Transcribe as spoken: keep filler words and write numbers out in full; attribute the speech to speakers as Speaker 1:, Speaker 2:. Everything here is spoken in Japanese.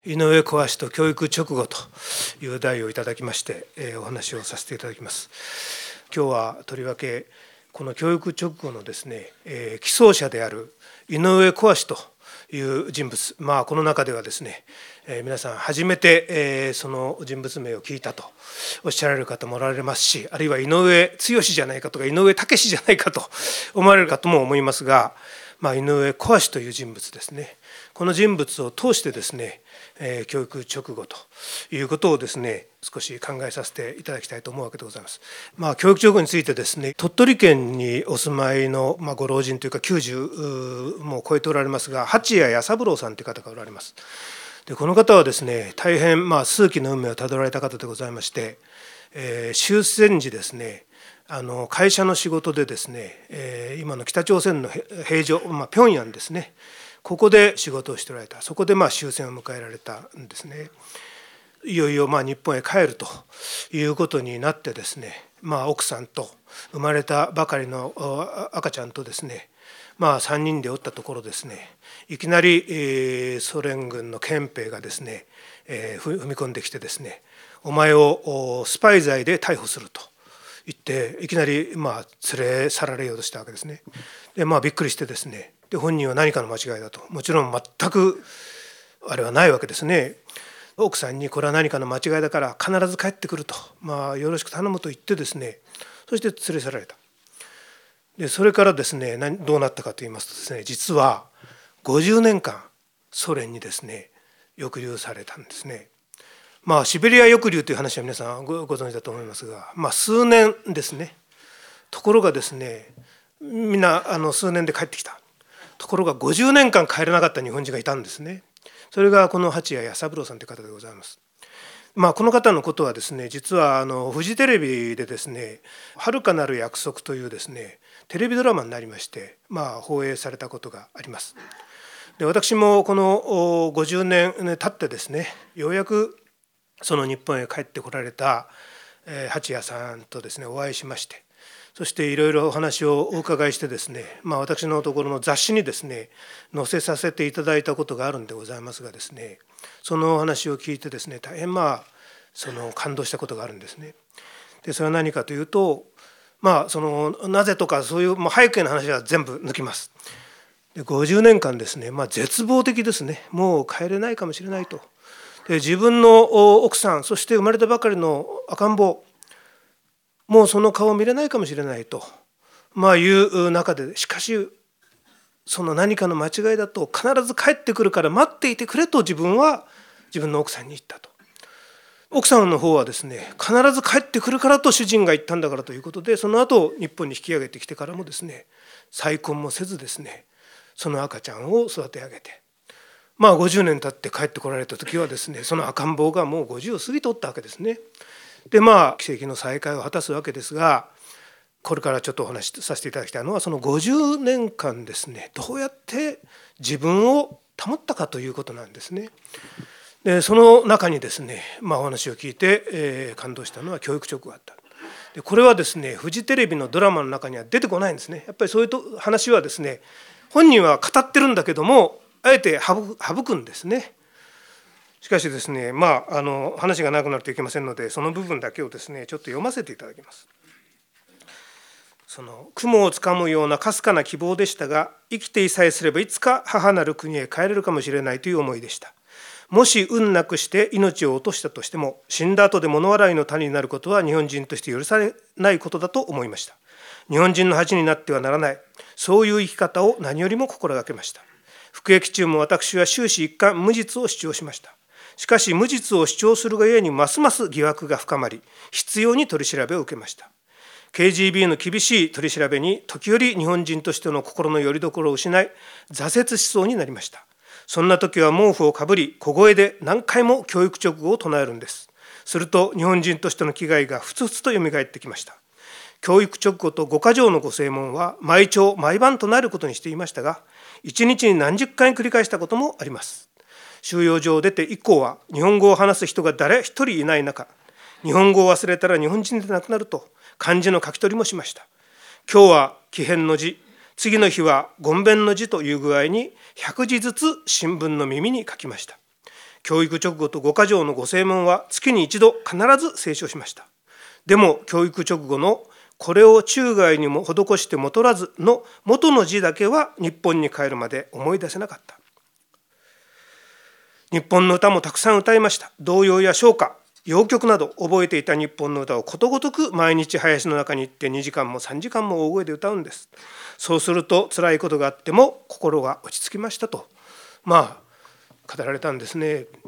Speaker 1: 井上小橋と教育直後という題をいただきまして、えー、お話をさせていただきます。今日はとりわけこの教育直後のですね、えー、起草者である井上小橋という人物、まあこの中ではですね、えー、皆さん初めて、えー、その人物名を聞いたとおっしゃられる方もおられますし、あるいは井上剛じゃないかとか井上武じゃないかと思われる方も思いますが、まあ、井上小橋という人物ですね。この人物を通してですね、えー、教育直後ということをですね少し考えさせていただきたいと思うわけでございます。まあ、教育直後についてですね、鳥取県にお住まいの、まあ、ご老人というかきゅうじゅうも超えておられますが、八谷弥三郎さんという方がおられます。でこの方はですね大変まあ数奇な運命をたどられた方でございまして、えー、終戦時ですね、あの会社の仕事でですね、えー、今の北朝鮮の平城、まあ、平壌ですね、ここで仕事をしておられた。そこでまあ終戦を迎えられたんですね。いよいよまあ日本へ帰るということになってですね、まあ、奥さんと生まれたばかりの赤ちゃんとですね、まあ、さんにんでおったところですね、いきなり、えー、ソ連軍の憲兵がですね、えー、踏み込んできてですね、お前をスパイ罪で逮捕すると言っていきなりまあ連れ去られようとしたわけですね。でまあびっくりしてですね、で本人は何かの間違いだと、もちろん全くあれはないわけですね。奥さんにこれは何かの間違いだから必ず帰ってくると、まあよろしく頼むと言ってですね、そして連れ去られた。でそれからですねどうなったかと言いますとですね、実はごじゅうねんかんソ連にですね抑留されたんですね。まあシベリア抑留という話は皆さん ご, ご存知だと思いますが、まあ数年ですね。ところがですね、みんなあの数年で帰ってきた。ところがごじゅうねんかん帰れなかった日本人がいたんですね。それがこの八谷弥三郎さんという方でございます。まあ、この方のことはですね、実はあのフジテレビでですね「遥かなる約束」というですねテレビドラマになりまして、まあ、放映されたことがあります。で私もこのごじゅうねん経ってですね、ようやくその日本へ帰ってこられた八谷さんとですねお会いしまして、そしていろいろお話をお伺いしてですね、まあ、私のところの雑誌にですね載せさせていただいたことがあるんでございますがですね、そのお話を聞いてですね大変まあその感動したことがあるんですね。でそれは何かというと、まあそのなぜとかそういうもう背景の話は全部抜きます。でごじゅうねんかんですね、まあ、絶望的ですね。もう帰れないかもしれないと。で自分の奥さん、そして生まれたばかりの赤ん坊、もうその顔を見れないかもしれないと、まあ、いう中で、しかしその何かの間違いだと、必ず帰ってくるから待っていてくれと自分は自分の奥さんに言ったと。奥さんの方はですね、必ず帰ってくるからと主人が言ったんだからということで、その後日本に引き上げてきてからもですね、再婚もせずですね、その赤ちゃんを育て上げて、まあごじゅうねん経って帰ってこられた時はですね、その赤ん坊がもうごじゅうを過ぎとったわけですね。でまあ奇跡の再会を果たすわけですが、これからちょっとお話しさせていただきたいのは、そのごじゅうねんかんですね、どうやって自分を保ったかということなんですね。でその中にですね、まあ、お話を聞いて、えー、感動したのは教育直後だった。でこれはですねフジテレビのドラマの中には出てこないんですね。やっぱりそういう話はですね、本人は語ってるんだけどもあえて省くんですね。しかしですね、まあ、あの話が長くなるといけませんので、その部分だけをですねちょっと読ませていただきます。その雲をつかむようなかすかな希望でしたが、生きていさえすればいつか母なる国へ帰れるかもしれないという思いでした。もし運なくして命を落としたとしても、死んだ後で物笑いの種になることは日本人として許されないことだと思いました。日本人の恥になってはならない、そういう生き方を何よりも心がけました。服役中も私は終始一貫無実を主張しました。しかし無実を主張するがゆえにますます疑惑が深まり、執拗に取り調べを受けました。ケージービー の厳しい取り調べに時折日本人としての心の拠り所を失い、挫折しそうになりました。そんな時は毛布をかぶり、小声で何回も教育直後を唱えるんです。すると日本人としての気概がふつふつとよみがえってきました。教育直後と五箇条のご正門は毎朝毎晩唱えることにしていましたが、一日に何十回繰り返したこともあります。収容所を出て以降は日本語を話す人が誰一人いない中、日本語を忘れたら日本人でなくなると漢字の書き取りもしました。今日は奇変の字、次の日はごんべんの字という具合にひゃくじずつ新聞の耳に書きました。 教育直後と五箇条のご正門は月に一度必ず清書しました。でも教育直後のこれを中外にも施してもとらずの元の字だけは日本に帰るまで思い出せなかった。日本の歌もたくさん歌いました。童謡や唱歌、謡曲など覚えていた日本の歌をことごとく毎日林の中に行ってにじかんもさんじかんも大声で歌うんです。そうすると辛いことがあっても心が落ち着きましたとまあ語られたんですね。